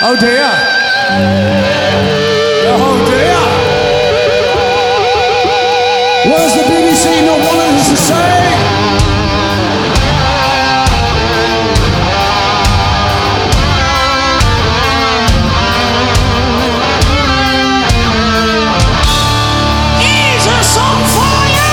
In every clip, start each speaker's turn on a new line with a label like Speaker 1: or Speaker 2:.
Speaker 1: Oh dear. Oh dear. Where's the BBC not wanting us to say? Here's a song for you.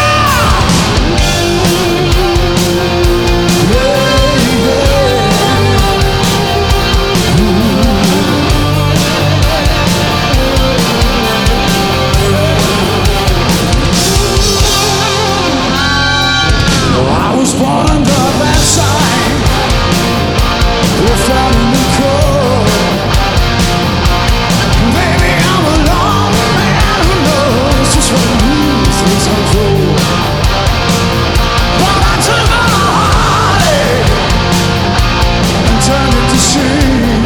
Speaker 1: I was born under a bad sign, left out in the cold. Baby, I'm a lonely man who knows just what it means to be so cold. But I took all my heartache and turned it to shame.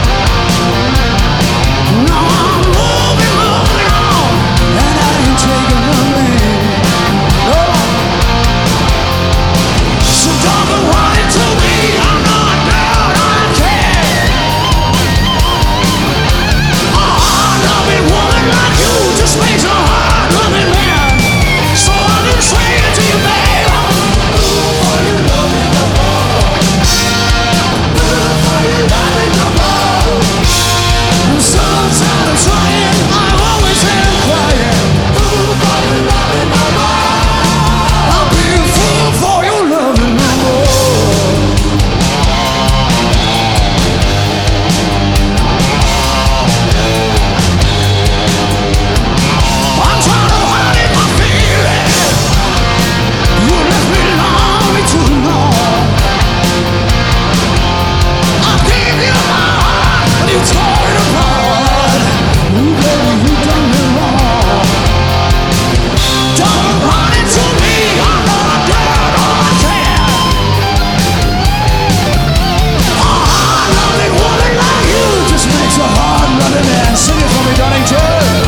Speaker 1: Now I'm moving on, and I ain't taking no name. No. So don't go running to me, I'm not down, I care. A hard-loving woman like you just makes a hard-loving man. So I'm gonna say it to you, babe. For you loving the ball. For you loving the ball. And sometimes I'm trying, I always end up crying. For you loving the ball. I'll be a fool for you loving the ball. I'm trying to hide in my feelings. You left me lonely too long. I gave you my heart, and you tore it apart. Ooh, baby, you done me wrong. Don't run into me, I'm gonna do all I can. A hard-loving woman like you just makes a hard-loving man. Sing it for me, Donington.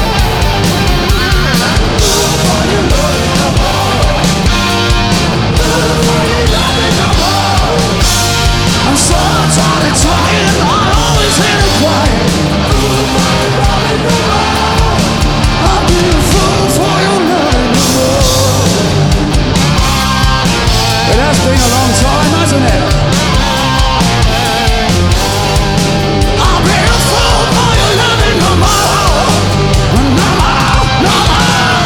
Speaker 1: I'm so tired of trying, I always end up crying. I'll be a fool for your loving the world. It has been a long time, hasn't it? I'll be a fool for your loving no more. No more, no more.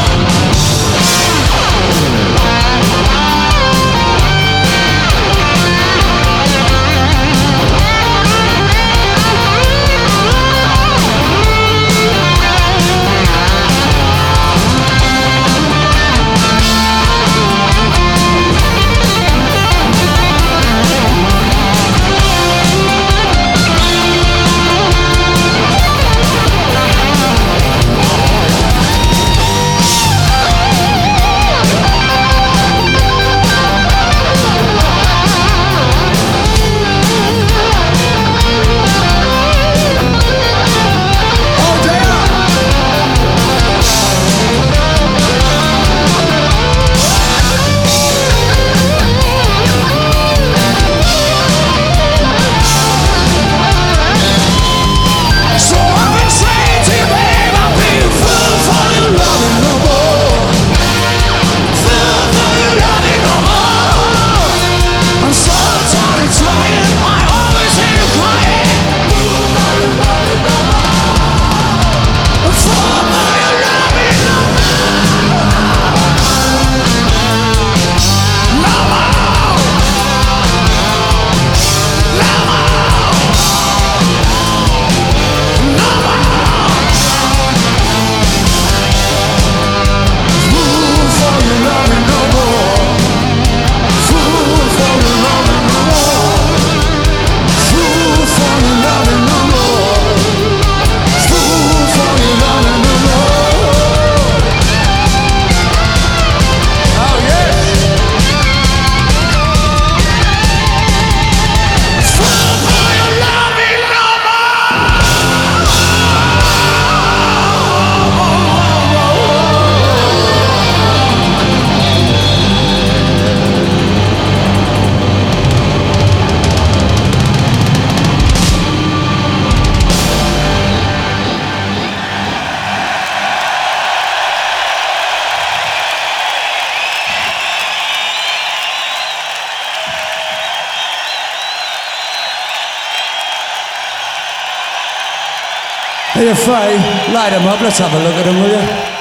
Speaker 1: Are you afraid? Light them up, let's have a look at them, will you?